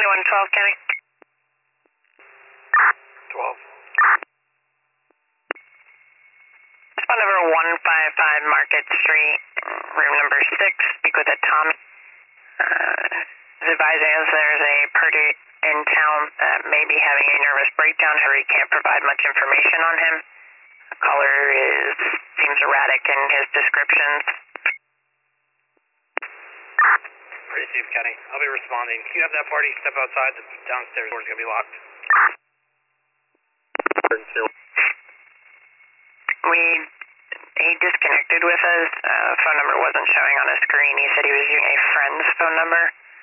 2112, County. 12. Spot number 155 Market Street, room number 6. Speak with a Tommy. Is advising us there's a party in town that may be having a nervous breakdown. However, he can't provide much information on him. The caller seems erratic in his descriptions. Receive, County. I'll be responding. Can you have that party step outside? The downstairs door's going to be locked. He disconnected with us. Phone number wasn't showing on his screen. He said he was using a friend's phone number.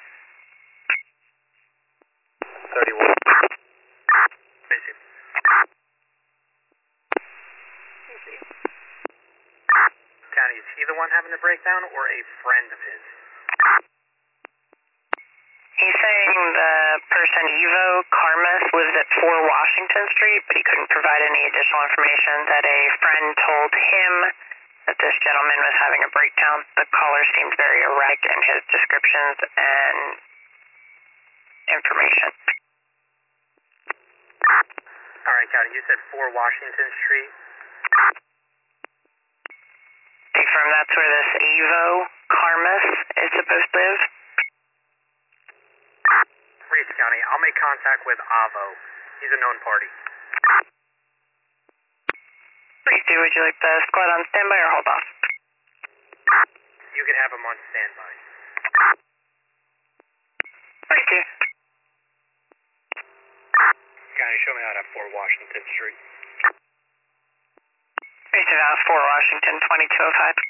31. Receive. County, is he the one having the breakdown or a friend of his? He's saying the person, Evo Carmus, lives at 4 Washington Street, but he couldn't provide any additional information. That a friend told him that this gentleman was having a breakdown. The caller seemed very erratic in his descriptions and information. All right, County, you said 4 Washington Street. Confirm that's where this Evo Carmus is supposed to live. Reese County, I'll make contact with Avo. He's a known party. Reese, would you like the squad on standby or hold off? You can have him on standby. Reese. County, show me out at 4 Washington Street. Reese, 4 Washington, 2205.